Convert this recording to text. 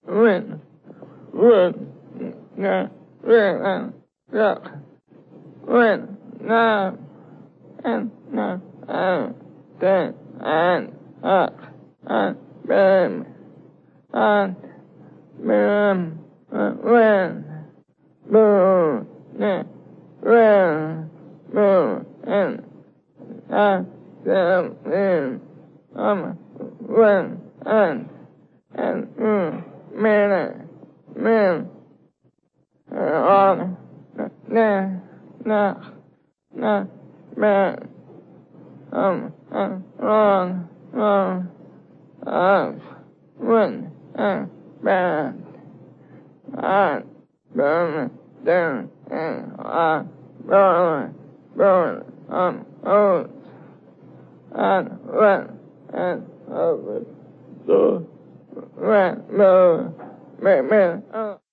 when, na, rock, when, na, and, na, then, and, bam, and, when, boo, na, when, boo, and, when, and, man, on, man, wrong, when, bad, burn, down, burn, old, and when, over, so, when,